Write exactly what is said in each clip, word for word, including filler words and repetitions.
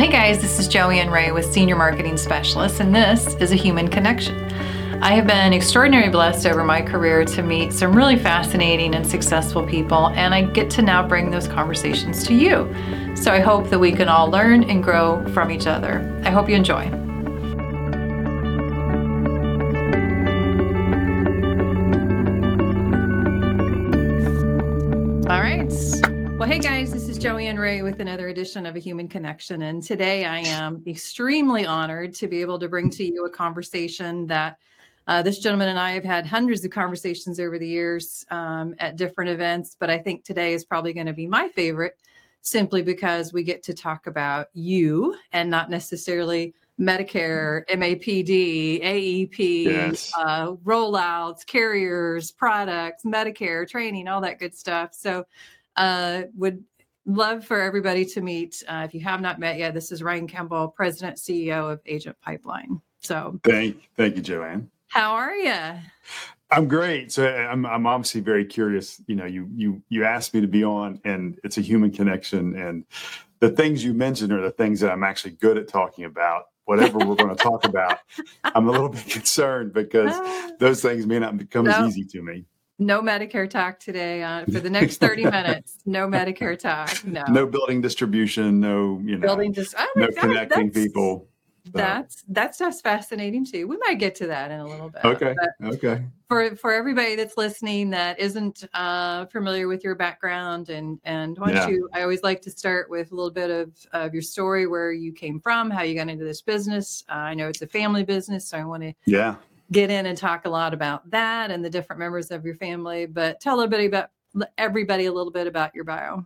Well, hey guys, this is Joanne Ray with Senior Marketing Specialist, and this is A Human Connection. I have been extraordinarily blessed over my career to meet some really fascinating and successful people, and I get to now bring those conversations to you. So I hope that we can all learn and grow from each other. I hope you enjoy. All right. Well, hey guys, this is Joanne Ray with another edition of A Human Connection. And today I am extremely honored to be able to bring to you a conversation that uh, this gentleman and I have had hundreds of conversations over the years um, at different events. But I think today is probably going to be my favorite, simply because we get to talk about you and not necessarily Medicare, M A P D, A E P, yes. uh, rollouts, carriers, products, Medicare, training, all that good stuff. So uh, would love for everybody to meet. Uh, if you have not met yet, this is Ryan Kemble, President, C E O of Agent Pipeline. So thank, thank you, Joanne. How are you? I'm great. So I'm, I'm obviously very curious. You know, you, you, you asked me to be on, and it's a human connection. And the things you mentioned are the things that I'm actually good at talking about. Whatever we're going to talk about, I'm a little bit concerned because those things may not become no, as easy to me. No Medicare talk today uh, for the next thirty minutes. No Medicare talk. No. No building distribution. No, you know, building dis- oh no God, connecting people. So. That's that stuff's fascinating too. We might get to that in a little bit. Okay. Okay. For for everybody that's listening that isn't uh, familiar with your background, and and why don't yeah. you? I always like to start with a little bit of of your story, where you came from, how you got into this business. Uh, I know it's a family business, so I want to yeah get in and talk a lot about that and the different members of your family. But tell everybody about everybody a little bit about your bio.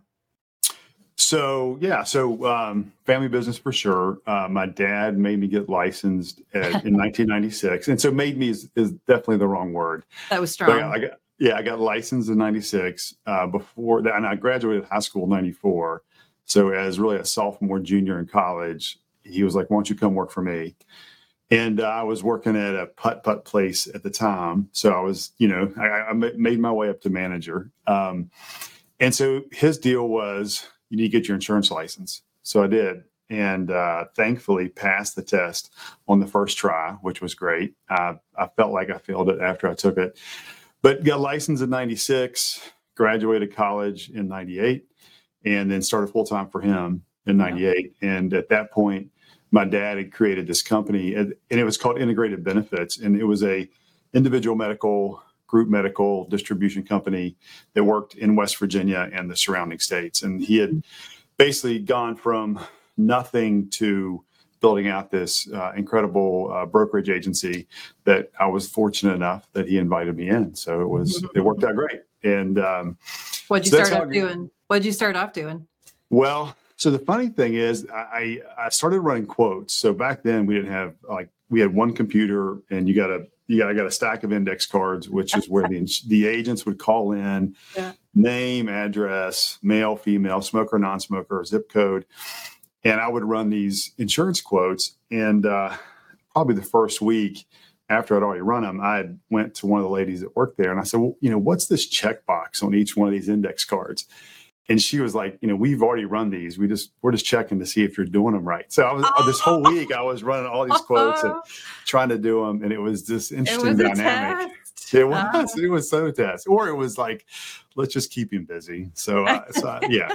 So, yeah, so um, family business for sure. Uh, my dad made me get licensed at, in nineteen ninety-six. And so made me is, is definitely the wrong word. That was strong. So I got, yeah, I got licensed in ninety-six uh, before that. And I graduated high school in ninety-four. So as really a sophomore, junior in college, he was like, why don't you come work for me? And uh, I was working at a putt-putt place at the time. So I was, you know, I, I made my way up to manager. Um, and so his deal was, you need to get your insurance license. So I did. And uh, thankfully passed the test on the first try, which was great. Uh, I felt like I failed it after I took it, but got licensed in ninety-six, graduated college in ninety-eight, and then started full-time for him in ninety-eight. Yeah. And at that point, my dad had created this company, and, and it was called Integrated Benefits. And it was a individual medical group medical distribution company that worked in West Virginia and the surrounding states. And he had basically gone from nothing to building out this uh, incredible uh, brokerage agency that I was fortunate enough that he invited me in. So it was, it worked out great. And um, what'd you so start off doing? What'd you start off doing? Well, so the funny thing is I, I started running quotes. So back then we didn't have like, we had one computer, and you got a, Yeah, I got a stack of index cards, which is where the the agents would call in, yeah. name, address, male, female, smoker, non-smoker, zip code. And I would run these insurance quotes. And uh, probably the first week after I'd already run them, I went to one of the ladies that worked there. And I said, well, you know, what's this checkbox on each one of these index cards? And she was like, you know, we've already run these. We just, we're just checking to see if you're doing them right. So I was, oh. this whole week I was running all these quotes and trying to do them. And it was this interesting it was dynamic. A it was, oh. it was so test. Or it was like, let's just keep him busy. So, uh, so yeah.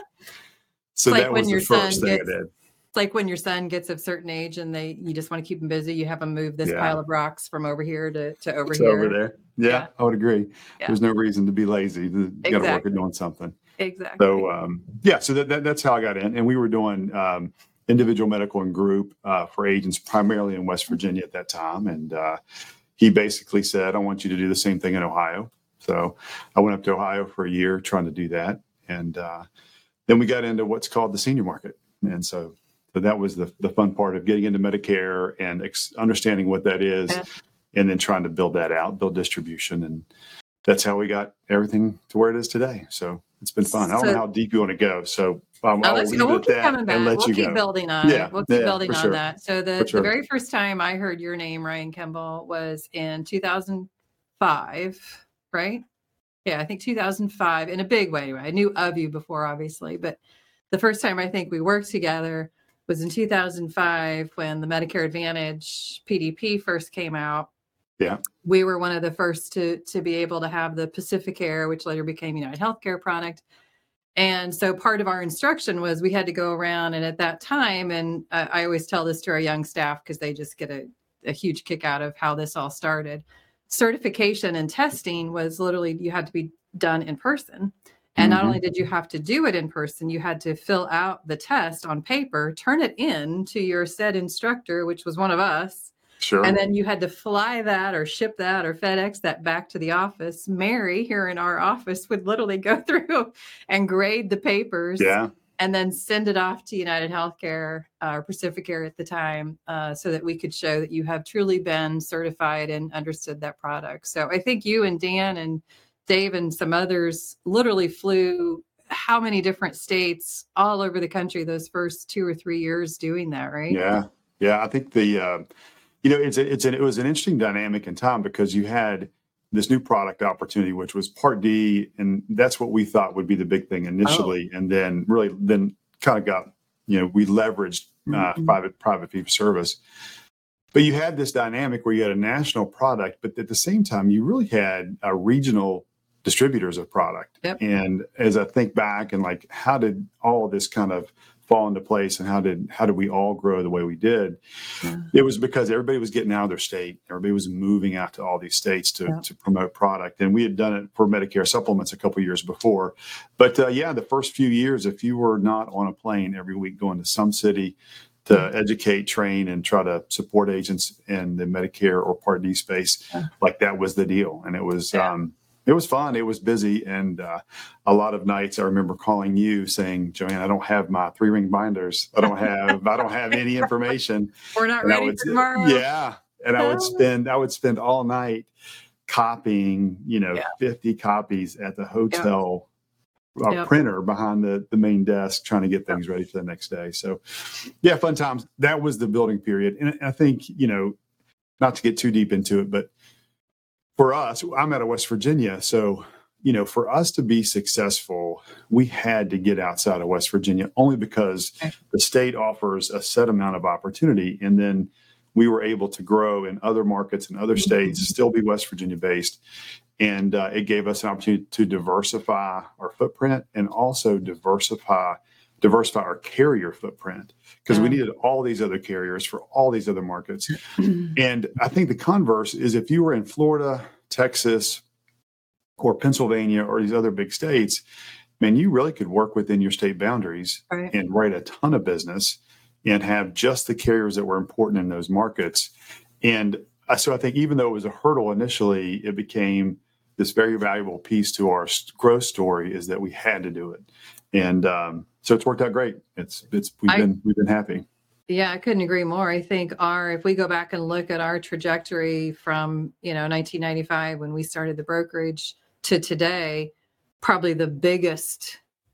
So like that was the first thing gets, I did. It's like when your son gets of a certain age and they, you just want to keep him busy. You have him move this yeah. pile of rocks from over here to, to over to here. Over there. Yeah, yeah. I would agree. Yeah. There's no reason to be lazy. You exactly. got to work at doing something. Exactly. So, um, yeah, so that, that, that's how I got in. And we were doing um, individual medical and group uh, for agents primarily in West Virginia at that time. And uh, he basically said, I want you to do the same thing in Ohio. So I went up to Ohio for a year trying to do that. And uh, then we got into what's called the senior market. And so, so that was the, the fun part of getting into Medicare and ex- understanding what that is, yeah. and then trying to build that out, build distribution. And that's how we got everything to where it is today. So it's been fun. I don't so, know how deep you want to go. So um, I'll leave we'll it at that and let we'll you keep go. building on yeah, it. We'll keep yeah, building on sure. that. So the, sure. the very first time I heard your name, Ryan Kemble, was in two thousand five, right? Yeah, I think two thousand five in a big way. Anyway, I knew of you before, obviously, but the first time I think we worked together was in two thousand five when the Medicare Advantage P D P first came out. Yeah. We were one of the first to to be able to have the Pacificare, which later became United Healthcare product. And so part of our instruction was we had to go around, and at that time, and uh, I always tell this to our young staff because they just get a, a huge kick out of how this all started. Certification and testing was literally, you had to be done in person. And not Mhm. only did you have to do it in person, you had to fill out the test on paper, turn it in to your said instructor, which was one of us. Sure. And then you had to fly that or ship that or FedEx that back to the office. Mary here in our office would literally go through and grade the papers Yeah. and then send it off to United Healthcare uh, or Pacificare at the time uh, so that we could show that you have truly been certified and understood that product. So I think you and Dan and Dave and some others literally flew how many different states all over the country those first two or three years doing that, right? Yeah. Yeah. I think the, uh, you know, it's a, it's an, it was an interesting dynamic in time because you had this new product opportunity, which was Part D, and that's what we thought would be the big thing initially, oh. and then really then kind of got, you know, we leveraged uh, mm-hmm. private private fee for service. But you had this dynamic where you had a national product, but at the same time, you really had a regional distributors of product. Yep. And as I think back and like, how did all of this kind of fall into place, and how did how did we all grow the way we did? Yeah. It was because everybody was getting out of their state. Everybody was moving out to all these states to, yeah. to promote product. And we had done it for Medicare supplements a couple of years before. But uh, yeah, the first few years, if you were not on a plane every week going to some city to mm-hmm. educate, train, and try to support agents in the Medicare or Part D space, yeah. like that was the deal. And it was yeah. um, it was fun. It was busy. And uh, a lot of nights I remember calling you saying, Joanne, I don't have my three ring binders. I don't have, I don't have any information. We're not and ready would, for tomorrow. Yeah. And I would spend, I would spend all night copying, you know, yeah. fifty copies at the hotel yep. uh, yep. printer behind the, the main desk, trying to get things yep. ready for the next day. So yeah, fun times. That was the building period. And I think, you know, not to get too deep into it, but for us, I'm out of West Virginia. So, you know, for us to be successful, we had to get outside of West Virginia only because okay. the state offers a set amount of opportunity. And then we were able to grow in other markets and other states, mm-hmm. still be West Virginia based. And uh, it gave us an opportunity to diversify our footprint and also diversify diversify our carrier footprint because yeah. we needed all these other carriers for all these other markets. And I think the converse is if you were in Florida, Texas, or Pennsylvania, or these other big states, man, you really could work within your state boundaries right. and write a ton of business and have just the carriers that were important in those markets. And so I think even though it was a hurdle initially, it became this very valuable piece to our growth story is that we had to do it. And um, so it's worked out great. It's it's we've I, been we've been happy. Yeah, I couldn't agree more. I think our if we go back and look at our trajectory from, you know, nineteen ninety-five when we started the brokerage to today, probably the biggest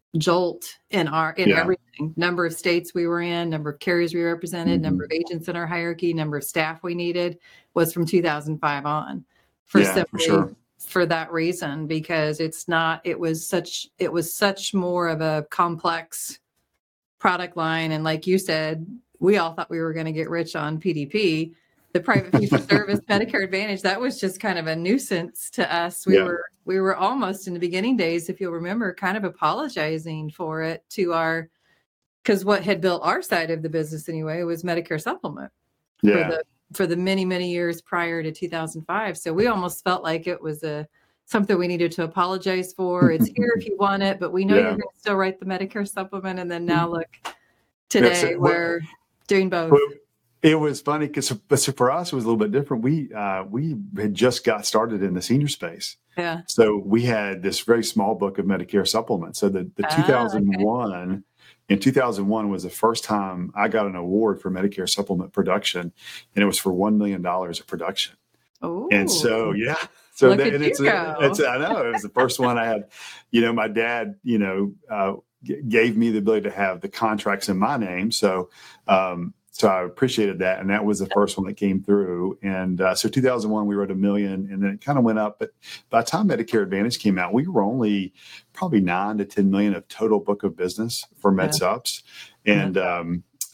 jolt in our in yeah. everything. Number of states we were in, number of carriers we represented, mm-hmm. number of agents in our hierarchy, number of staff we needed was from two thousand five on. For yeah, simply, for sure. For that reason, because it's not, it was such, it was such more of a complex product line. And like you said, we all thought we were going to get rich on P D P, the private fee for service Medicare Advantage. That was just kind of a nuisance to us. We yeah. were, we were almost in the beginning days, if you'll remember, kind of apologizing for it to our, because what had built our side of the business anyway was Medicare supplement. Yeah. For the, for the many, many years prior to two thousand five. So we almost felt like it was a something we needed to apologize for. It's here if you want it, but we know yeah. you're going to still write the Medicare supplement. And then now look, today yeah, so, we're well, doing both. Well, it was funny because for us, it was a little bit different. We uh, we had just got started in the senior space. Yeah. So we had this very small book of Medicare supplements. So the, the ah, two thousand one... Okay. In two thousand one was the first time I got an award for Medicare supplement production, and it was for one million dollars of production. Oh, and so, yeah. So Look that, at and it's, you a, it's a, I know it was the first one I had, you know, my dad, you know, uh, g- gave me the ability to have the contracts in my name. So, um, so I appreciated that. And that was the first one that came through. And uh, so two thousand one, we wrote a million, and then it kind of went up. But by the time Medicare Advantage came out, we were only probably nine to ten million of total book of business for MedSups. And um,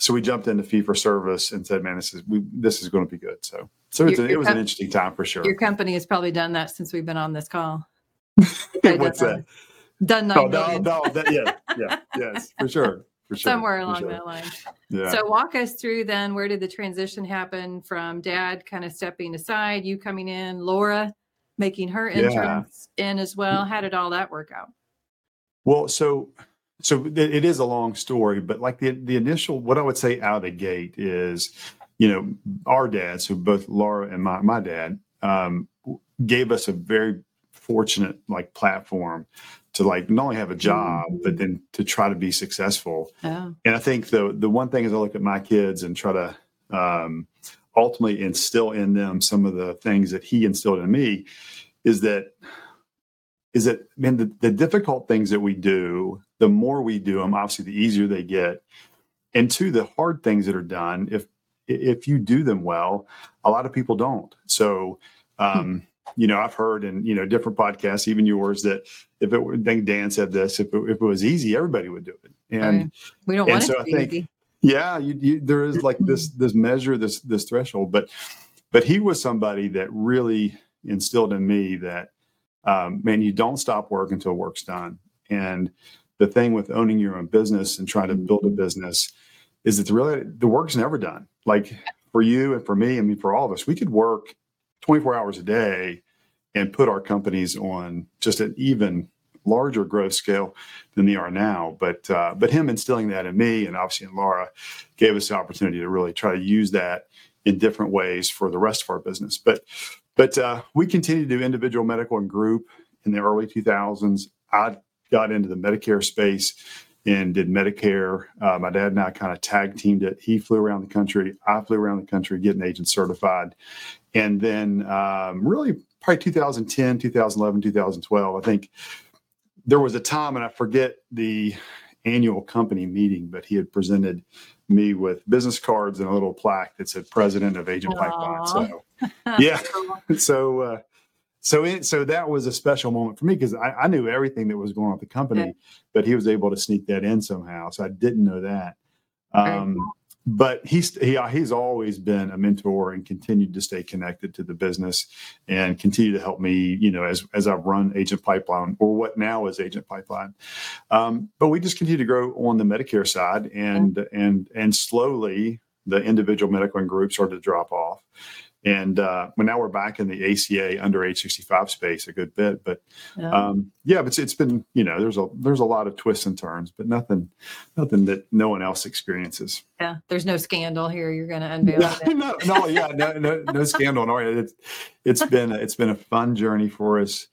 so we jumped into fee for service and said, man, this is, we, this is going to be good. So, so it's Your- a, your it was com- an interesting time for sure. Your company has probably done that since we've been on this call. What's done, that? Done nine Oh, no, million. no, that, yeah, yeah, yes, for sure. For sure. Somewhere for along sure. that line. Yeah. So walk us through then, where did the transition happen from dad kind of stepping aside, you coming in, Laura making her entrance yeah. in as well? How did all that work out? Well, so so it is a long story, but like the the initial, what I would say out of the gate is, you know, our dads, who both Laura and my, my dad, um, gave us a very fortunate like platform to like not only have a job, mm-hmm. but then to try to be successful. Oh. And I think the the one thing is I look at my kids and try to um, ultimately instill in them some of the things that he instilled in me is that is that, man, the, the difficult things that we do, the more we do them, obviously the easier they get. And two, the hard things that are done, if if you do them well, a lot of people don't. So, um, hmm. you know, I've heard in, you know, different podcasts, even yours, that if it were, I think Dan said this, if it, if it was easy, everybody would do it. And right. we don't want so it to I be think, easy. Yeah, you, you, there is like this this measure, this this threshold. But but he was somebody that really instilled in me that, um, man, you don't stop work until work's done. And the thing with owning your own business and trying to build a business is that the really the work's never done. Like for you and for me, I mean, for all of us, we could work twenty-four hours a day and put our companies on just an even larger growth scale than they are now. But uh, but him instilling that in me and obviously in Laura gave us the opportunity to really try to use that in different ways for the rest of our business. But but uh, we continue to do individual, medical, and group in the early two thousands. I got into the Medicare space and did Medicare. Uh, my dad and I kind of tag teamed it. He flew around the country. I flew around the country getting agent certified. And then um, really probably two thousand ten, two thousand eleven, two thousand twelve, I think there was a time, and I forget the annual company meeting, but he had presented me with business cards and a little plaque that said president of Agent Pipeline. So yeah. so, uh, So, it, so that was a special moment for me because I, I knew everything that was going on at the company, yeah. but he was able to sneak that in somehow. So I didn't know that. Um, cool. But he's he, he's always been a mentor and continued to stay connected to the business and continue to help me, you know, as as I've run Agent Pipeline, or what now is Agent Pipeline. Um, but we just continue to grow on the Medicare side, and yeah. and and slowly the individual medical and group started to drop off. And uh, well, now we're back in the A C A under age sixty-five space a good bit, but yeah, um, yeah but it's, it's been, you know, there's a there's a lot of twists and turns, but nothing nothing that no one else experiences. Yeah, there's no scandal here. You're going to unveil no, it. no, no, yeah, no, no, no scandal. No, it's it's been it's been a fun journey for us.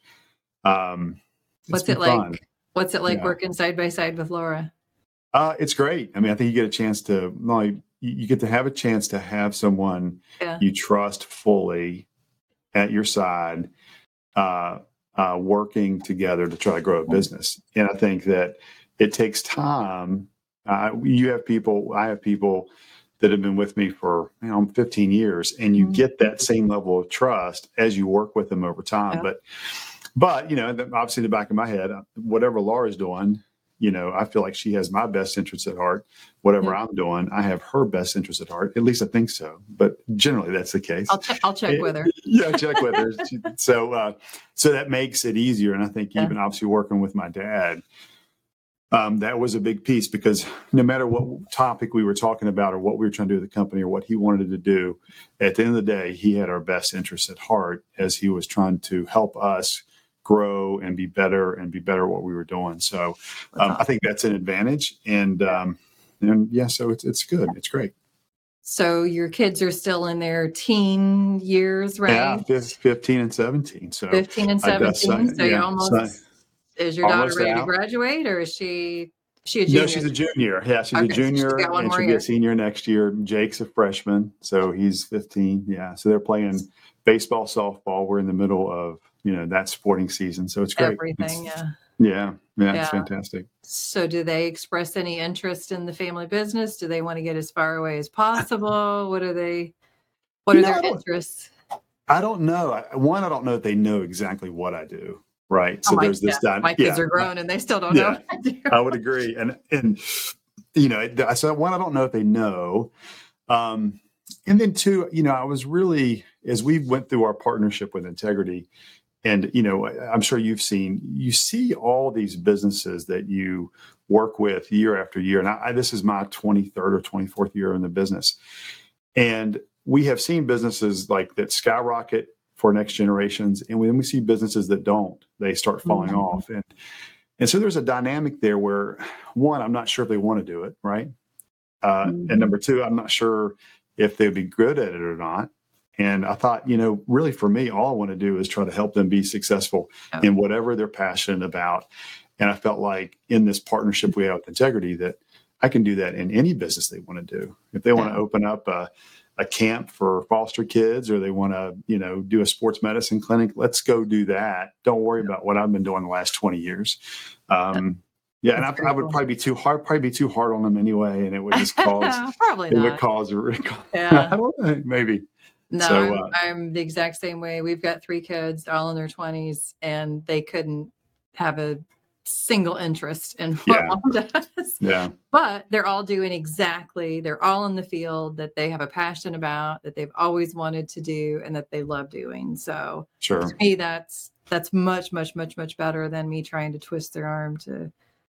Um, What's it like? Fun. What's it like yeah. working side by side with Laura? Uh, it's great. I mean, I think you get a chance to not only you get to have a chance to have someone yeah. you trust fully at your side, uh, uh, working together to try to grow a business. And I think that it takes time. Uh, you have people, I have people that have been with me for, you know, fifteen years, and you mm-hmm. get that same level of trust as you work with them over time. Yeah. But, but, you know, obviously in the back of my head, whatever Laura's doing, you know, I feel like she has my best interests at heart. Whatever yeah. I'm doing, I have her best interests at heart. At least I think so. But generally, that's the case. I'll, ch- I'll check it, with her. Yeah, check with her. So, uh, so that makes it easier. And I think yeah. even obviously working with my dad, um, that was a big piece because no matter what topic we were talking about or what we were trying to do with the company or what he wanted to do, at the end of the day, he had our best interests at heart as he was trying to help us grow and be better and be better at what we were doing. So um, I think that's an advantage. And, um, and yeah, so it's, it's good. It's great. So your kids are still in their teen years, right? Yeah, fifteen and seventeen. So fifteen and seventeen. So yeah, you almost, so is your daughter ready out. to graduate, or is she, she a junior? No, she's a junior. Yeah, she's okay, a junior, so she's got one and more she'll year. be a senior next year. Jake's a freshman, so he's fifteen. Yeah, so they're playing baseball, softball. We're in the middle of, you know, that sporting season. So it's great. Everything, it's, yeah. Yeah, yeah, yeah. It's fantastic. So do they express any interest in the family business? Do they want to get as far away as possible? What are they, what are no, their interests? I don't know. I, one, I don't know if they know exactly what I do. Right. So oh, there's my, this. yeah. Di- my kids yeah. are grown and they still don't yeah, know what I do. I would agree. And, and, you know, I said, one, I don't know if they know. Um, and then two, you know, I was really, as we went through our partnership with Integrity, and, you know, I'm sure you've seen, you see all these businesses that you work with year after year. And I, this is my twenty-third or twenty-fourth year in the business. And we have seen businesses like that skyrocket for next generations. And then we see businesses that don't, they start falling mm-hmm. off. And, and so there's a dynamic there where, one, I'm not sure if they want to do it, right? Uh, mm-hmm. And number two, I'm not sure if they'd be good at it or not. And I thought, you know, really for me, all I want to do is try to help them be successful oh. in whatever they're passionate about. And I felt like in this partnership we have with Integrity that I can do that in any business they want to do. If they want to open up a, a camp for foster kids, or they want to, you know, do a sports medicine clinic, let's go do that. Don't worry about what I've been doing the last twenty years. Um, yeah, and I, I would probably be too hard, probably be too hard on them anyway, and it would just cause probably it not. would cause a yeah. I don't know, maybe. No, so, I'm, uh, I'm the exact same way. We've got three kids, all in their twenties, and they couldn't have a single interest in what yeah. mom does. Yeah. But they're all doing exactly, they're all in the field that they have a passion about, that they've always wanted to do, and that they love doing. So sure. to me, that's that's much, much, much, much better than me trying to twist their arm to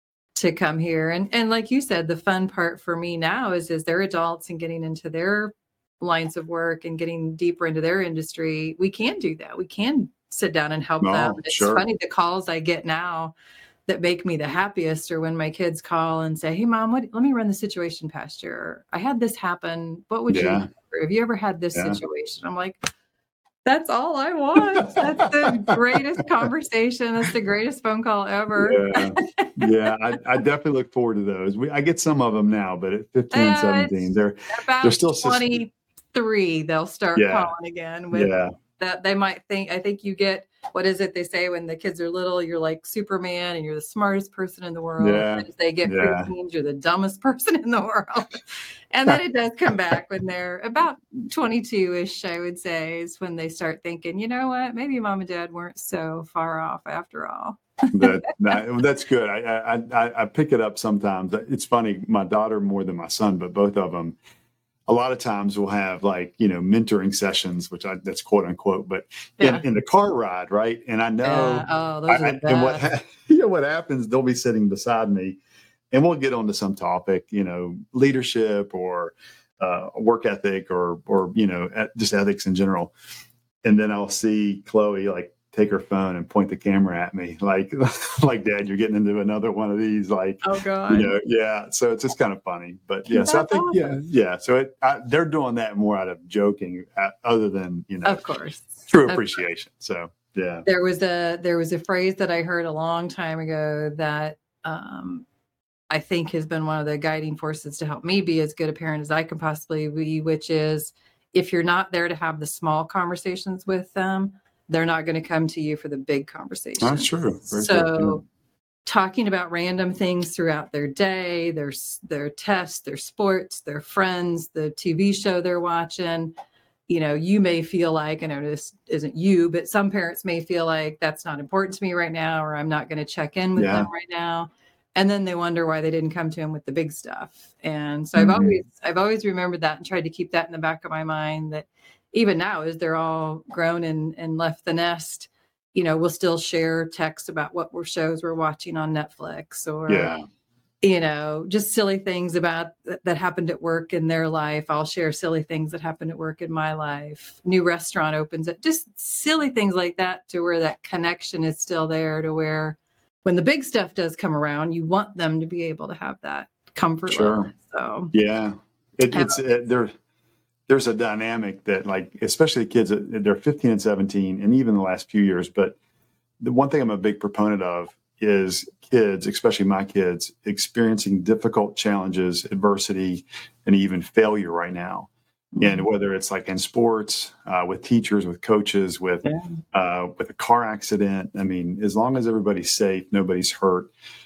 to come here. And and like you said, the fun part for me now is is they're adults and getting into their lines of work and getting deeper into their industry. We can do that. We can sit down and help oh, them. It's sure. funny, the calls I get now that make me the happiest are when my kids call and say, hey mom, what, let me run the situation past you. Or, I had this happen. What would yeah. you do? Have you ever had this yeah. situation? I'm like, that's all I want. That's the greatest conversation. That's the greatest phone call ever. Yeah, yeah. I, I definitely look forward to those. We, I get some of them now, but at fifteen, uh, seventeen, they're about they're still twenty-three. They'll start yeah. calling again with yeah. that. They might think, I think you get, what is it they say when the kids are little, you're like Superman and you're the smartest person in the world. Yeah. And as they get yeah. preteens, you're the dumbest person in the world. And then it does come back when they're about twenty-two-ish, I would say, is when they start thinking, you know what, maybe mom and dad weren't so far off after all. that, that, that's good. I, I, I, I pick it up sometimes. It's funny, my daughter more than my son, but both of them, a lot of times we'll have like, you know, mentoring sessions, which I, that's quote unquote, but yeah. in, in the car ride. Right. And I know, yeah. oh, those I, are the best. and what, you know, what happens, they'll be sitting beside me and we'll get onto some topic, you know, leadership or uh, work ethic or, or, you know, just ethics in general. And then I'll see Chloe like take her phone and point the camera at me like, like Dad, you're getting into another one of these, like, oh God, you know, yeah. So it's just kind of funny, but yeah. So I think, yeah, yeah. So it, I, they're doing that more out of joking, uh, other than, you know, of course, true of appreciation. Course. So yeah, there was a there was a phrase that I heard a long time ago that um, I think has been one of the guiding forces to help me be as good a parent as I can possibly be, which is if you're not there to have the small conversations with them, they're not going to come to you for the big conversations. That's true. Very so true. Talking about random things throughout their day, their, their tests, their sports, their friends, the T V show they're watching, you know, you may feel like, I know this isn't you, but some parents may feel like that's not important to me right now, or I'm not going to check in with yeah. them right now. And then they wonder why they didn't come to him with the big stuff. And so mm-hmm. I've always, I've always remembered that and tried to keep that in the back of my mind, that even now, as they're all grown and, and left the nest, you know, we'll still share texts about what we're shows we're watching on Netflix, or, yeah. you know, just silly things about that, that happened at work in their life. I'll share silly things that happened at work in my life. New restaurant opens it, just silly things like that, to where that connection is still there, to where when the big stuff does come around, you want them to be able to have that comfort sure. level. So yeah, it, it's it, there. There's a dynamic that, like, especially the kids, they're fifteen and seventeen, and even the last few years. But the one thing I'm a big proponent of is kids, especially my kids, experiencing difficult challenges, adversity, and even failure right now. Mm-hmm. And whether it's like in sports, uh, with teachers, with coaches, with yeah. uh, with a car accident, I mean, as long as everybody's safe, nobody's hurt.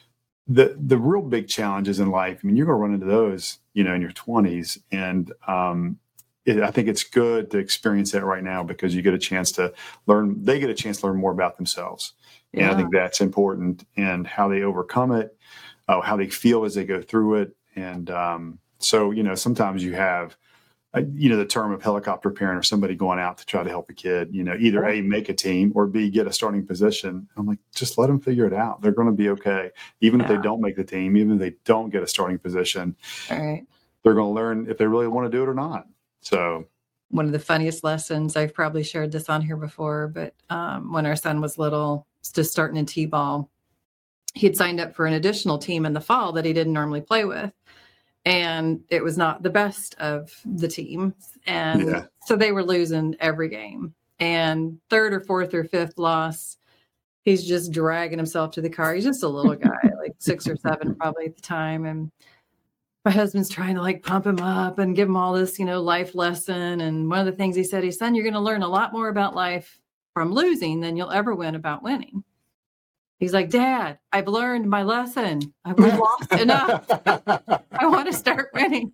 The the real big challenges in life, I mean, you're going to run into those, you know, in your twenties, and um, It, I think it's good to experience that right now, because you get a chance to learn, they get a chance to learn more about themselves. Yeah. And I think that's important, and how they overcome it, uh, how they feel as they go through it. And um, so, you know, sometimes you have, uh, you know, the term of helicopter parent or somebody going out to try to help a kid, you know, either A, make a team or B, get a starting position. I'm like, just let them figure it out. They're going to be okay. Even yeah. if they don't make the team, even if they don't get a starting position, All right. they're going to learn if they really want to do it or not. So one of the funniest lessons, I've probably shared this on here before, but um, when our son was little, just starting in T-ball, he had signed up for an additional team in the fall that he didn't normally play with. And it was not the best of the teams. And yeah. so they were losing every game. And third or fourth or fifth loss, he's just dragging himself to the car. He's just a little guy, like six or seven probably at the time. And my husband's trying to like pump him up and give him all this, you know, life lesson. And one of the things he said, he said, son, you're going to learn a lot more about life from losing than you'll ever win about winning. He's like, Dad, I've learned my lesson. I've lost enough. I want to start winning.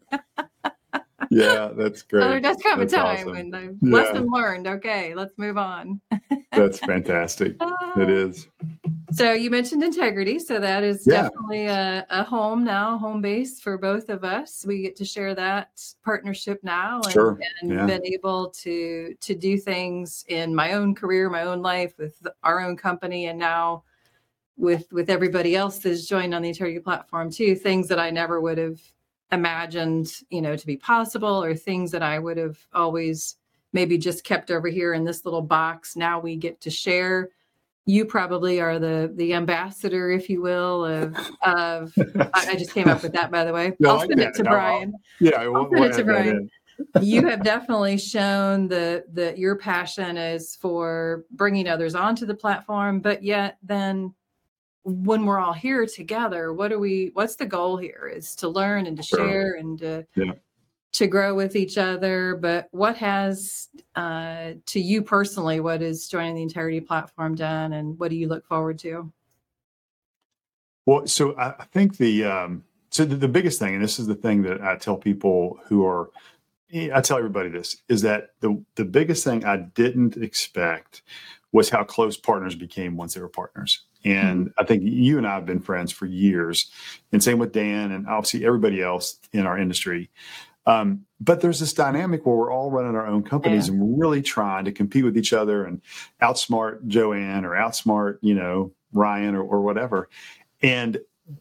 Yeah, that's great. So there does come that's a time awesome. when the yeah. lesson learned. Okay, let's move on. That's fantastic. It is. So you mentioned integrity. So that is yeah. definitely a, a home now, home base for both of us. We get to share that partnership now and, sure. and yeah. been able to to do things in my own career, my own life with our own company, and now with with everybody else that's joined on the Integrity platform too, things that I never would have imagined, you know, to be possible, or things that I would have always maybe just kept over here in this little box. Now we get to share. You probably are the the ambassador, if you will, of of. I, I just came up with that, by the way. No, I'll send it to no, Brian. I'll, yeah, I'll we'll, send we'll it to Brian. You have definitely shown the that your passion is for bringing others onto the platform, but yet then when we're all here together, what do we? What's the goal here? Is to learn and to sure. share and to. Yeah. to grow with each other. But what has uh, to you personally, what is joining the Integrity platform done, and what do you look forward to? Well, so I, I think the, um, so the, the biggest thing, and this is the thing that I tell people who are, I tell everybody this, is that the, the biggest thing I didn't expect was how close partners became once they were partners. And mm-hmm. I think you and I have been friends for years, and same with Dan and obviously everybody else in our industry. Um, but there's this dynamic where we're all running our own companies yeah. and we're really trying to compete with each other and outsmart Joanne or outsmart, you know, Ryan or, or whatever. And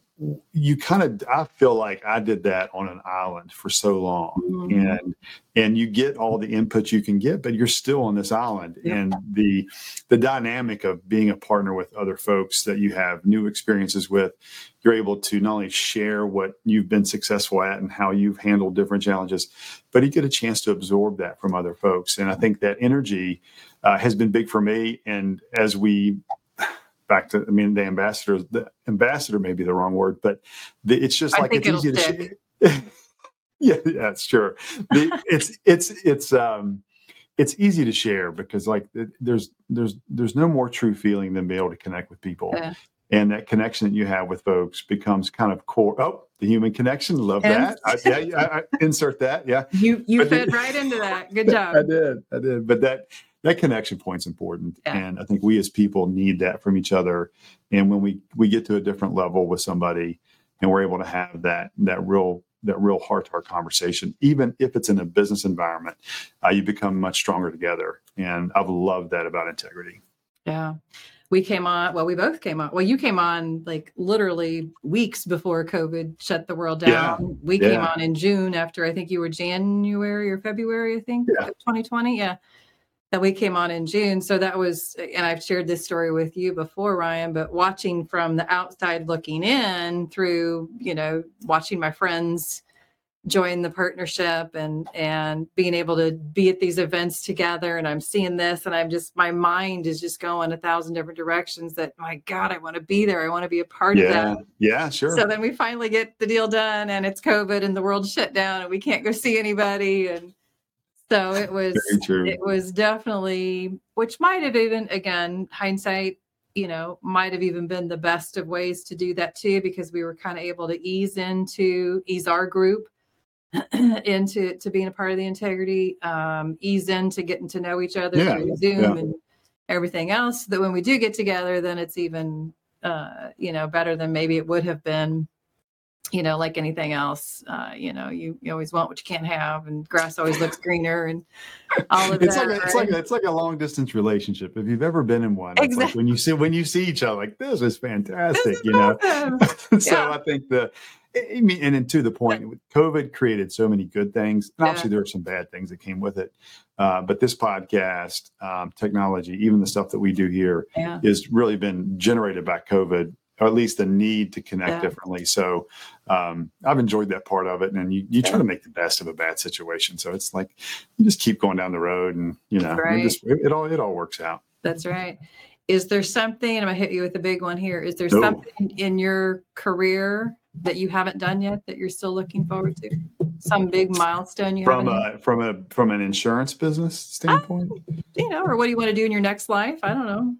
you kind of, I feel like I did that on an island for so long. Mm-hmm. And, and you get all the input you can get, but you're still on this island. Yep. And the, the dynamic of being a partner with other folks that you have new experiences with, you're able to not only share what you've been successful at and how you've handled different challenges, but you get a chance to absorb that from other folks. And I think that energy uh, has been big for me. And as we, back to, I mean, the ambassador, the ambassador may be the wrong word, but the, it's just I like, think it's it'll easy stick. to share. yeah, yeah, sure. The, it's, it's, it's, um, it's easy to share because like there's, there's, there's no more true feeling than being able to connect with people. Yeah. And that connection that you have with folks becomes kind of core. Oh, the human connection. Love and that. I, yeah, yeah, I, I insert that. Yeah. You, you but fed the, right into that. Good job. I did. I did. But that, that connection point's important. Yeah. And I think we as people need that from each other. And when we, we get to a different level with somebody and we're able to have that, that real, that real heart to heart conversation, even if it's in a business environment, uh, you become much stronger together. And I've loved that about Integrity. Yeah. We came on, well, we both came on. Well, you came on like literally weeks before COVID shut the world down. Yeah. We yeah. came on in June after, I think you were January or February, I think, yeah. twenty twenty. Yeah. That we came on in June. So that was, and I've shared this story with you before, Ryan, but watching from the outside looking in through, you know, watching my friends join the partnership and, and being able to be at these events together. And I'm seeing this and I'm just, my mind is just going a thousand different directions that, my God, I want to be there. I want to be a part yeah. of that. Yeah, sure. So then we finally get the deal done and it's COVID and the world's shut down and we can't go see anybody. And so it was, it was definitely, which might have even, again, hindsight, you know, might have even been the best of ways to do that too, because we were kind of able to ease into, ease our group into to being a part of the Integrity, um, ease into getting to know each other yeah. through Zoom yeah. and everything else. That when we do get together, then it's even, uh, you know, better than maybe it would have been you know, like anything else, uh, you know, you, you always want what you can't have, and grass always looks greener, and all of It's that. like a, it's right? like a, it's like a long distance relationship. If you've ever been in one, it's like Exactly. when you see when you see each other, like this is fantastic, This is you know. awesome. So Yeah. I think the, I mean, and then to the point, COVID created so many good things, and obviously Yeah. there are some bad things that came with it. Uh, but this podcast, um, technology, even the stuff that we do here, Yeah. has really been generated by COVID, or at least the need to connect Yeah. differently. So um, I've enjoyed that part of it, and you you try Yeah. to make the best of a bad situation. So it's like you just keep going down the road, and you know, it Right. just it, it all it all works out. That's right. Is there something, and I'm gonna hit you with a big one here. Is there No. something in your career that you haven't done yet that you're still looking forward to? Some big milestone you From haven't, a from a from an insurance business standpoint, you know, or what do you want to do in your next life? I don't know.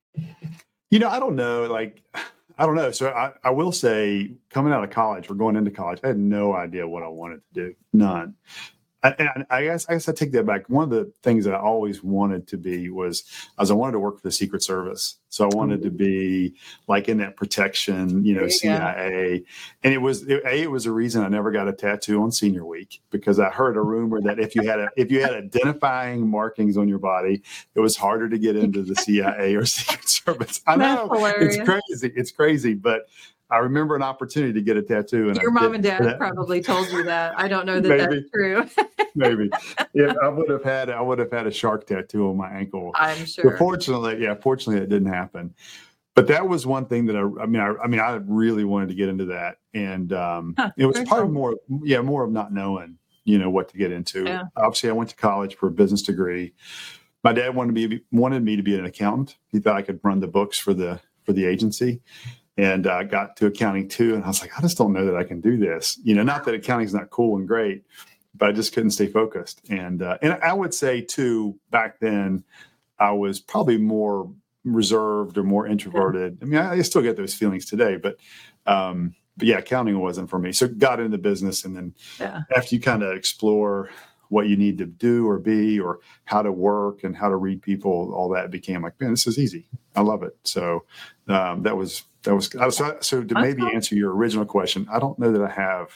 you know, I don't know. Like, I don't know. So I, I will say, coming out of college or going into college, I had no idea what I wanted to do. None. I, and I guess I guess I take that back. One of the things that I always wanted to be was, as I wanted to work for the Secret Service. So I wanted to be like in that protection, you know, There you C I A. And it was it, a it was a reason I never got a tattoo on senior week, because I heard a rumor that if you had a if you had identifying markings on your body, it was harder to get into the C I A or Secret Service. I know That's it's crazy. It's crazy, but I remember an opportunity to get a tattoo, and Your I mom did and dad that. probably told you that. I don't know that Maybe. that's true. Maybe. Yeah, I would have had I would have had a shark tattoo on my ankle. I'm But sure. fortunately, yeah, fortunately it didn't happen. But that was one thing that I I mean I, I mean I really wanted to get into that, and um, Huh, it was very probably cool. more yeah more of not knowing, you know, what to get into. Yeah. Obviously, I went to college for a business degree. My dad wanted me wanted me to be an accountant. He thought I could run the books for the for the agency. And I uh, got to accounting too, and I was like, I just don't know that I can do this. You know, not that accounting is not cool and great, but I just couldn't stay focused. And uh, and I would say too, back then, I was probably more reserved or more introverted. I mean, I still get those feelings today, but um, but yeah, accounting wasn't for me. So got into the business, and then Yeah. after you kind of explore what you need to do or be, or how to work and how to read people, all that became like, man, this is easy. I love it. So um, that was that was so. So to maybe answer your original question, I don't know that I have.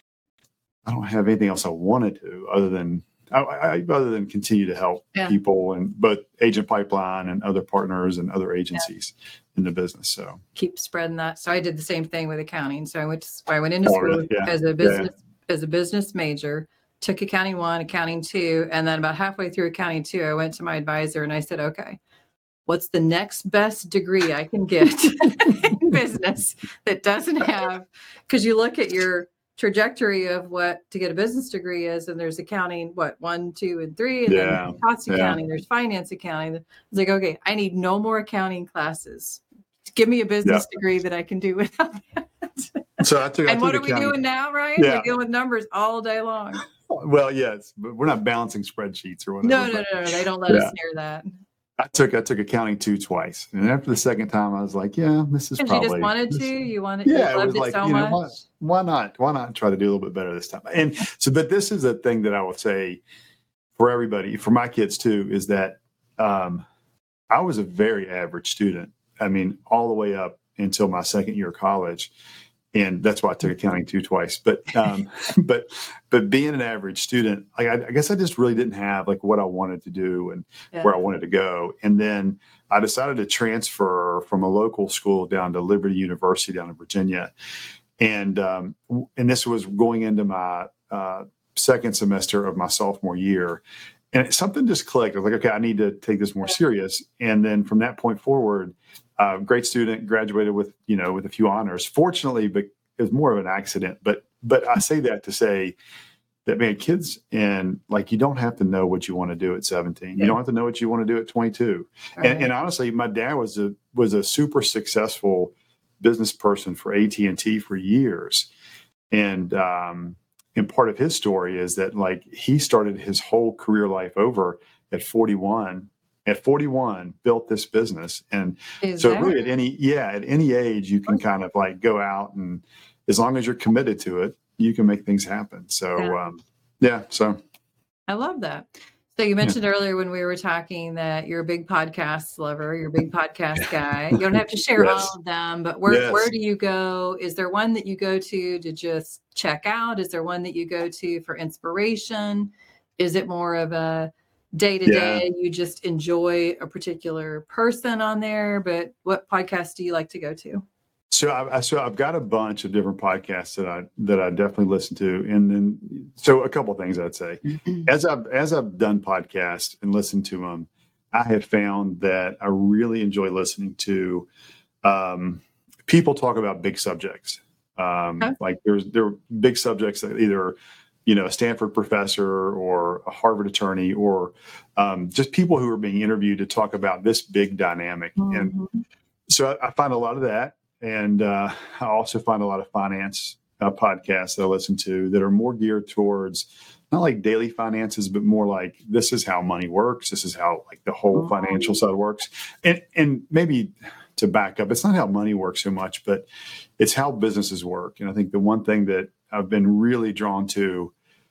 I don't have anything else I wanted to other than I, I other than continue to help Yeah. people, and both Agent Pipeline and other partners and other agencies yeah. in the business. So keep spreading that. So I did the same thing with accounting. So I went to, I went into oh, school really? yeah. as a business yeah. as a business major. Took accounting one, accounting two, and then about halfway through accounting two, I went to my advisor and I said, okay, what's the next best degree I can get in business that doesn't have, because you look at your trajectory of what to get a business degree is, and there's accounting, what, one, two, and three, and yeah. then there's cost accounting, yeah. there's finance accounting. I was like, okay, I need no more accounting classes. Give me a business yeah. degree that I can do without that. So I took, and I what took are accounting. we doing now, Ryan? Yeah. We're dealing with numbers all day long. Well, yes, but we're not balancing spreadsheets or whatever. No, no, but, no, no. They don't let yeah. us near that. I took I took accounting two twice, and after the second time, I was like, "Yeah, this is probably." You just wanted this, to. You wanted. Yeah, you it was it like so you know much. why, why not? Why not try to do a little bit better this time? And so, but this is a thing that I would say for everybody, for my kids too, is that um, I was a very average student. I mean, all the way up until my second year of college. And that's why I took accounting two twice. But um, but but being an average student, like I, I guess I just really didn't have like what I wanted to do and Yeah. where I wanted to go. And then I decided to transfer from a local school down to Liberty University down in Virginia. And um, and this was going into my uh, second semester of my sophomore year. And something just clicked. I was like, okay, I need to take this more serious. And then from that point forward, uh, great student, graduated with, you know, with a few honors. Fortunately, but it was more of an accident. But but I say that to say that, man, kids, and like, you don't have to know what you want to do at seventeen. You don't have to know what you want to do at twenty-two. Right. And, and honestly, my dad was a was a super successful business person for A T and T for years. And um And part of his story is that, like, he started his whole career life over at forty-one. At forty-one, built this business, and Is so that really right? at any yeah at any age you can kind of like go out, and as long as you're committed to it, you can make things happen. So Yeah. um, yeah, so I love that. So you mentioned yeah. earlier when we were talking that you're a big podcast lover, you're a big podcast guy. You don't have to share yes. all of them, but where yes. where do you go? Is there one that you go to to just check out? Is there one that you go to for inspiration? Is it more of a day to day? You just enjoy a particular person on there, but what podcast do you like to go to? So I so I've got a bunch of different podcasts that I that I definitely listen to, and then so a couple of things I'd say as I've as I've done podcasts and listened to them, I have found that I really enjoy listening to um, people talk about big subjects. Um, okay. Like there's there are big subjects that either you know a Stanford professor or a Harvard attorney or um, just people who are being interviewed to talk about this big dynamic, mm-hmm. and so I, I find a lot of that. And uh, I also find a lot of finance uh, podcasts that I listen to that are more geared towards not like daily finances, but more like this is how money works. This is how like the whole financial side works. And and maybe to back up, it's not how money works so much, but it's how businesses work. And I think the one thing that I've been really drawn to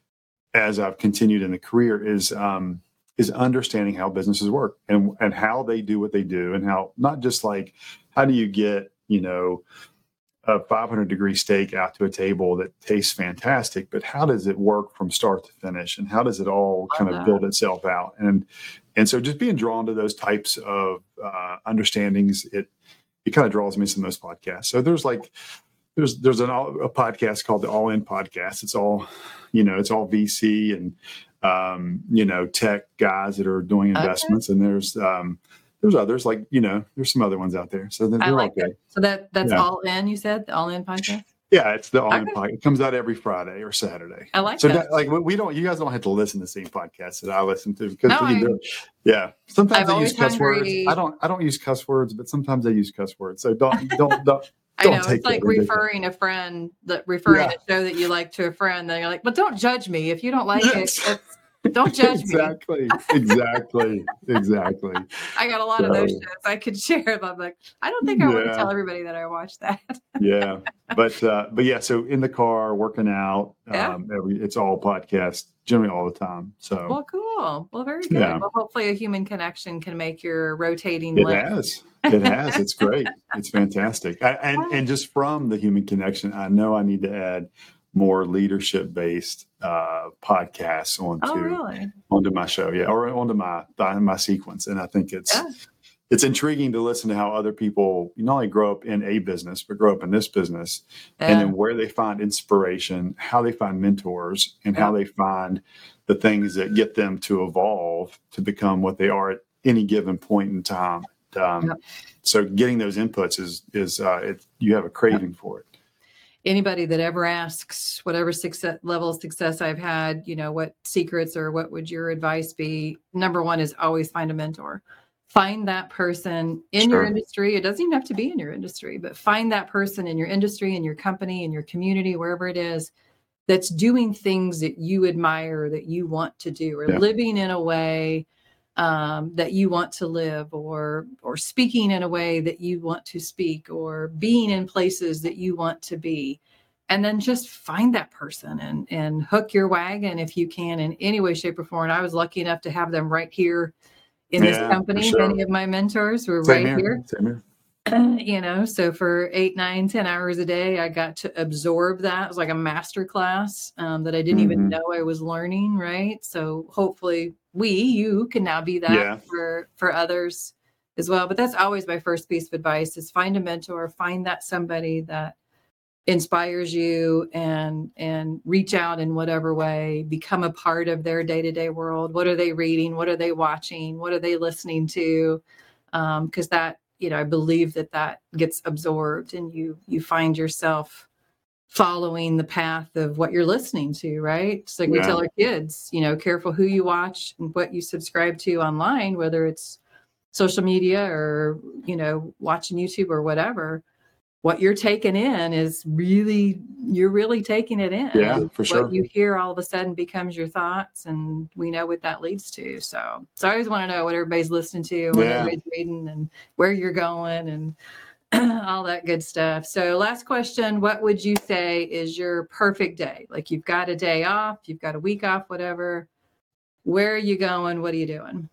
as I've continued in the career is um, is understanding how businesses work and and how they do what they do, and how not just like how do you get you know, a five hundred degree steak out to a table that tastes fantastic, but how does it work from start to finish? And how does it all kind of build itself out? And, and so just being drawn to those types of uh, understandings, it, it kind of draws me to those podcasts. So there's like, there's, there's an, a podcast called the All In Podcast. It's all, you know, it's all V C and, um, you know, tech guys that are doing investments. Okay. And there's, um, There's others like, you know, there's some other ones out there. So they're, I they're like okay. it. So that that's yeah. All In, you said? The All In podcast? Yeah, it's the All In okay. podcast. It comes out every Friday or Saturday. I like so that. that. Like we don't, you guys don't have to listen to the same podcasts that I listen to because no, I, yeah. Sometimes I'm I use cuss hungry. words. I don't I don't use cuss words, but sometimes I use cuss words. So don't don't don't I know, it's like referring a friend that referring yeah. a show that you like to a friend, then you're like, but don't judge me if you don't like yes. it. It's, Don't judge exactly, me. Exactly. Exactly. I got a lot so, of those shows I could share. But I'm like, I don't think I yeah. want to tell everybody that I watched that. yeah. But, uh, but yeah, so in the car, working out, yeah. um, every, it's all podcast, generally all the time. So, well, cool. Well, very good. Yeah. Well, hopefully a human connection can make your rotating. It limb. has. It has. It's great. It's fantastic. I, and, and just from the human connection, I know I need to add more leadership-based uh, podcasts onto oh, really? onto my show, yeah, or onto my my sequence. And I think it's yeah. it's intriguing to listen to how other people not only grow up in a business, but grow up in this business, yeah. and then where they find inspiration, how they find mentors, and yeah. how they find the things that get them to evolve to become what they are at any given point in time. Um, yeah. So, getting those inputs is is uh, it, you have a craving for it. Anybody that ever asks whatever success level of success I've had, you know, what secrets or what would your advice be? Number one is always find a mentor. Find that person in sure. your industry. It doesn't even have to be in your industry, but find that person in your industry, in your company, in your community, wherever it is, that's doing things that you admire, that you want to do, or yeah. living in a way um, that you want to live, or or speaking in a way that you want to speak, or being in places that you want to be. And then just find that person and and hook your wagon if you can in any way, shape, or form. And I was lucky enough to have them right here in yeah, this company. Sure. Many of my mentors were Same right here. here. Same here. You know, so for eight, nine, ten hours a day, I got to absorb that. It was like a master class um, that I didn't mm-hmm. even know I was learning. Right. So hopefully we, you can now be that yeah. for, for others as well. But that's always my first piece of advice is find a mentor, find that somebody that inspires you, and, and reach out in whatever way, become a part of their day-to-day world. What are they reading? What are they watching? What are they listening to? Um, 'cause that, you know, I believe that that gets absorbed and you, you find yourself following the path of what you're listening to, right? It's like yeah. we tell our kids, you know, careful who you watch and what you subscribe to online, whether it's social media or, you know, watching YouTube or whatever. What you're taking in is really, you're really taking it in. Yeah, and for sure. What you hear all of a sudden becomes your thoughts, and we know what that leads to. So, so I always want to know what everybody's listening to, what yeah. everybody's reading, and where you're going, and all that good stuff. So last question, what would you say is your perfect day? Like you've got a day off, you've got a week off, whatever. Where are you going? What are you doing?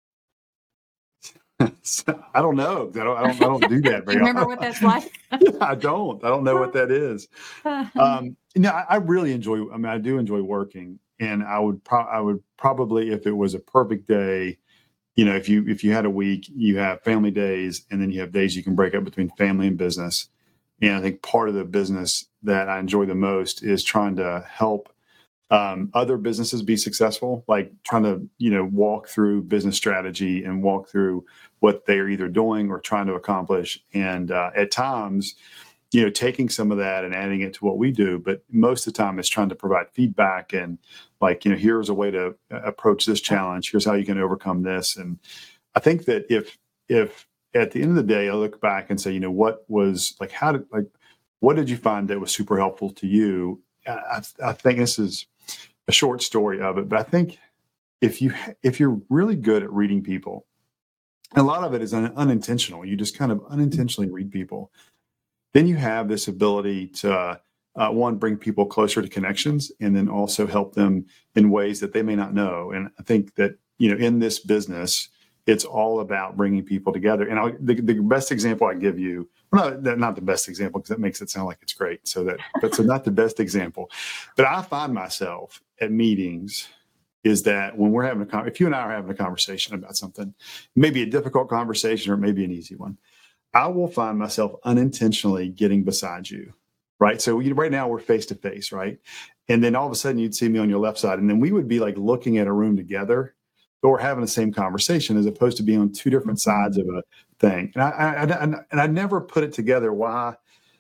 I don't know. I don't, I don't, I don't do that very You remember often. what that's like? I don't. I don't know what that is. Um, you know, I, I really enjoy. I mean, I do enjoy working, and I would. Pro- I would probably, if it was a perfect day, you know, if you if you had a week, you have family days, and then you have days you can break up between family and business. And I think part of the business that I enjoy the most is trying to help um, other businesses be successful, like trying to, you know, walk through business strategy and walk through what they're either doing or trying to accomplish. And uh, at times, you know, taking some of that and adding it to what we do. But most of the time it's trying to provide feedback and like, you know, here's a way to approach this challenge. Here's how you can overcome this. And I think that if, if at the end of the day, I look back and say, you know, what was like, how did, like, what did you find that was super helpful to you? I, I think this is a short story of it, but I think if you, if you're really good at reading people, a lot of it is un, unintentional. You just kind of unintentionally read people. Then you have this ability to, uh, uh, one, bring people closer to connections, and then also help them in ways that they may not know. And I think that, you know, in this business, it's all about bringing people together. And I'll, the, the best example I give you, well, not, not the best example because that makes it sound like it's great. So that, but so not the best example, but I find myself at meetings is that when we're having a con- if you and I are having a conversation about something, maybe a difficult conversation or maybe an easy one, I will find myself unintentionally getting beside you, right? So you, right now we're face to face, right? And then all of a sudden you'd see me on your left side, and then we would be like looking at a room together, but we're having the same conversation as opposed to being on two different sides of a thing. And I, I, I and I never put it together why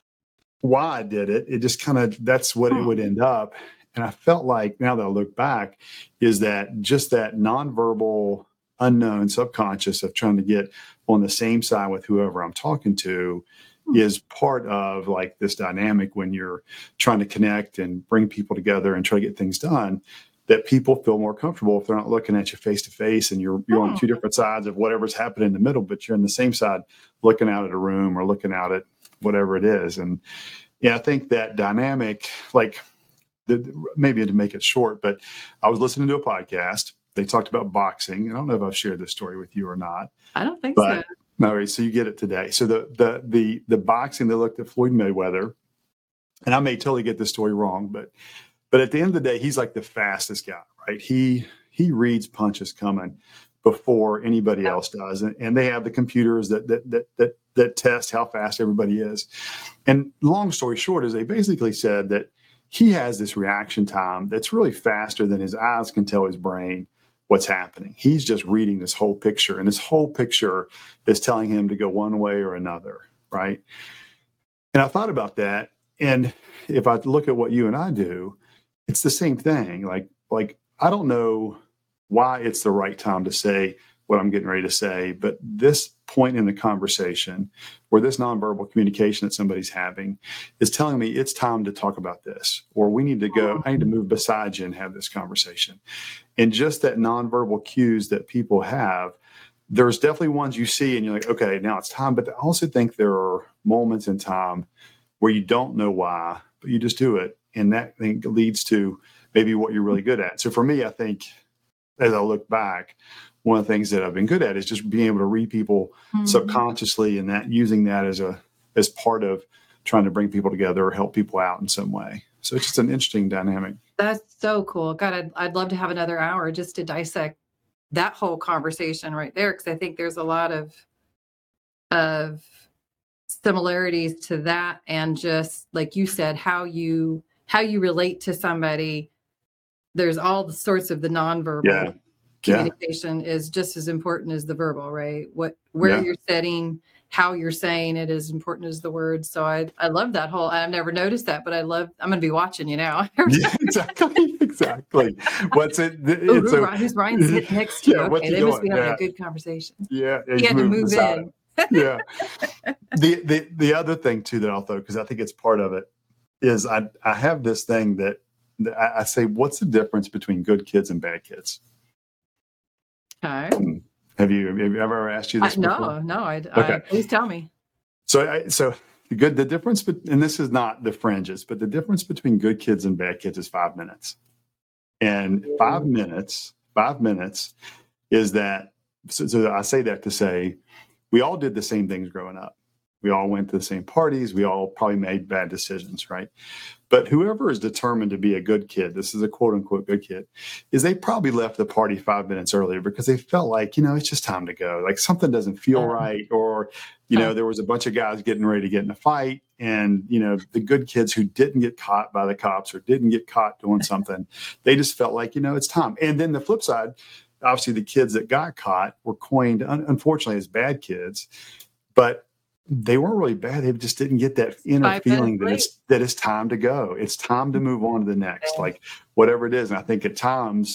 why I did it. It just kind of that's what it would end up. And I felt like now that I look back, is that just that nonverbal, unknown, subconscious of trying to get on the same side with whoever I'm talking to is part of like this dynamic when you're trying to connect and bring people together and try to get things done, that people feel more comfortable if they're not looking at you face to face and you're you're on two different sides of whatever's happening in the middle, but you're on the same side looking out at a room or looking out at whatever it is. And yeah, I think that dynamic, like the, maybe to make it short, but I was listening to a podcast. They talked about boxing. I don't know if I've shared this story with you or not. I don't think but, so. All right, so you get it today. So the the the the boxing, they looked at Floyd Mayweather, and I may totally get this story wrong, but but at the end of the day, he's like the fastest guy, right? He he reads punches coming before anybody else does, and, and they have the computers that that that that that test how fast everybody is. And long story short is they basically said that he has this reaction time that's really faster than his eyes can tell his brain what's happening. He's just reading this whole picture, and this whole picture is telling him to go one way or another, right? And I thought about that, and if I look at what you and I do, it's the same thing. Like, like I don't know why it's the right time to say what I'm getting ready to say, but this point in the conversation where this nonverbal communication that somebody's having is telling me it's time to talk about this, or we need to go, I need to move beside you and have this conversation. And just that nonverbal cues that people have, there's definitely ones you see and you're like, okay, now it's time. But I also think there are moments in time where you don't know why, but you just do it. And that I think leads to maybe what you're really good at. So for me, I think as I look back, one of the things that I've been good at is just being able to read people mm-hmm. subconsciously, and that using that as a as part of trying to bring people together or help people out in some way. So it's just an interesting dynamic. That's so cool. God, I'd, I'd love to have another hour just to dissect that whole conversation right there, because I think there's a lot of of similarities to that, and just like you said, how you how you relate to somebody. There's all the sorts of the nonverbal. Yeah. Communication yeah. is just as important as the verbal, right? What, where yeah. you're sitting, how you're saying it is important as the words. So I, I love that whole, I've never noticed that, but I love, I'm going to be watching you now. Yeah, exactly. Exactly. What's it? Ooh, it's a, who's Ryan sitting next to you? Yeah, okay. They doing? must be having yeah. a good conversation. Yeah. He had to move in. Yeah. The, the, the other thing too, that I'll throw, cause I think it's part of it, is I, I have this thing that, that I, I say, what's the difference between good kids and bad kids? Okay. Have you have you ever asked you this? I, before? No, no. I, okay. I, please tell me. So, I, so good. The difference, and this is not the fringes, but the difference between good kids and bad kids is five minutes. And five minutes, five minutes is that, so, so I say that to say, we all did the same things growing up. We all went to the same parties. We all probably made bad decisions, right? But whoever is determined to be a good kid, this is a quote unquote good kid, is they probably left the party five minutes earlier because they felt like, you know, it's just time to go. Like something doesn't feel right. Or, you know, there was a bunch of guys getting ready to get in a fight. And, you know, the good kids who didn't get caught by the cops or didn't get caught doing something, they just felt like, you know, it's time. And then the flip side, obviously the kids that got caught were coined, un- unfortunately, as bad kids. But they weren't really bad. They just didn't get that inner Five feeling that minutes it's that it's time to go. It's time to move on to the next, like whatever it is. And I think at times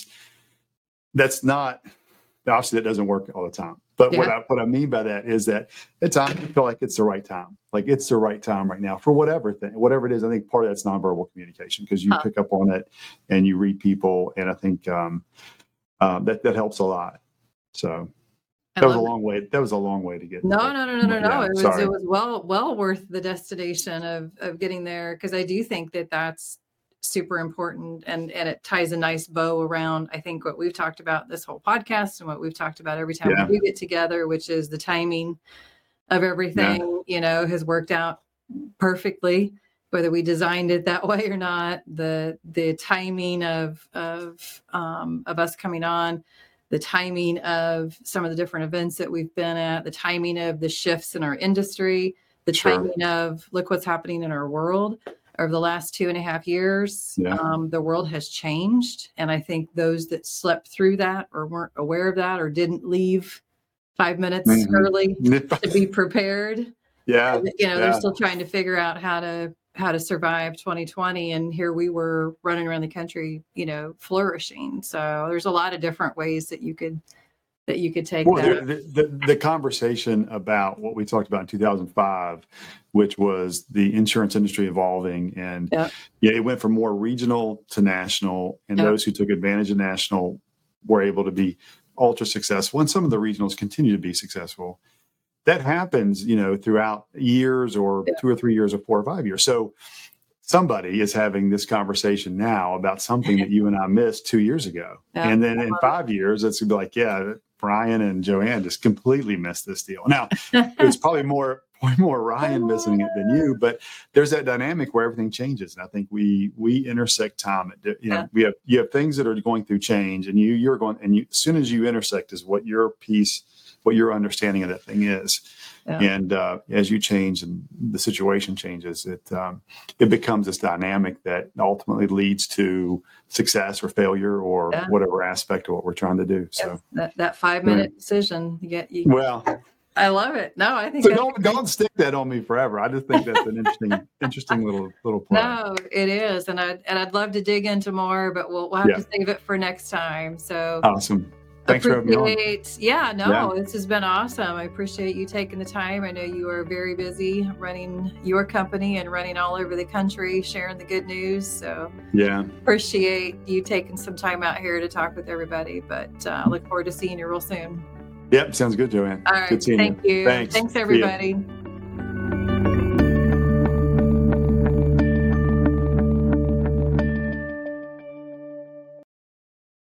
that's not, obviously that doesn't work all the time. But Yeah. what I what I mean by that is that at times I feel like it's the right time. Like it's the right time right now for whatever thing, whatever it is. I think part of that's nonverbal communication because you Huh. pick up on it and you read people. And I think um, um, that that helps a lot. So. I That was a love it. long way. That was a long way to get. No, there. no, no, no, no, no. Yeah, It was sorry. it was well well worth the destination of of getting there because I do think that that's super important and and it ties a nice bow around I think what we've talked about this whole podcast and what we've talked about every time Yeah. we do get together, which is the timing of everything, you know, has worked out perfectly, whether we designed it that way or not. The the timing of of um, of us coming on, the timing of some of the different events that we've been at, the timing of the shifts in our industry, the Sure. timing of look what's happening in our world over the last two and a half years. Yeah. Um, the world has changed. And I think those that slept through that or weren't aware of that or didn't leave five minutes Mhm. early to be prepared, Yeah. you know, yeah. they're still trying to figure out how to how to survive twenty twenty. And here we were running around the country, you know, flourishing. So there's a lot of different ways that you could that you could take Well, that. the, the, the conversation about what we talked about in two thousand five, which was the insurance industry evolving, and Yep. yeah, it went from more regional to national, and Yep. those who took advantage of national were able to be ultra successful, and some of the regionals continue to be successful. That happens, you know, throughout years or Yeah. two or three years or four or five years. So somebody is having this conversation now about something that you and I missed two years ago. Yeah. And then in five years, it's going to be like, yeah, Brian and Joanne just completely missed this deal. Now, it's probably more probably more Ryan missing it than you, but there's that dynamic where everything changes. And I think we we intersect time. At, you know, Yeah. we have you have things that are going through change, and you you're going, and you, as soon as you intersect is what your piece, what your understanding of that thing is. Yeah. And uh, as you change and the situation changes, it um, it becomes this dynamic that ultimately leads to success or failure or Yeah. whatever aspect of what we're trying to do. So, Yes, that, that five minute decision. You get, you, well, I love it. No, I think so that's don't great. don't stick that on me forever. I just think that's an interesting interesting little little play. No, it is, and I and I'd love to dig into more, but we'll we'll have Yeah. to save it for next time. So Awesome. Thanks for having me on. appreciate, yeah, no, Yeah. this has been awesome. I appreciate you taking the time. I know you are very busy running your company and running all over the country, sharing the good news. So Yeah. appreciate you taking some time out here to talk with everybody. But uh, look forward to seeing you real soon. Yep. Sounds good, Joanne. All right, Good seeing thank you. you. Thanks. Thanks, See ya. everybody.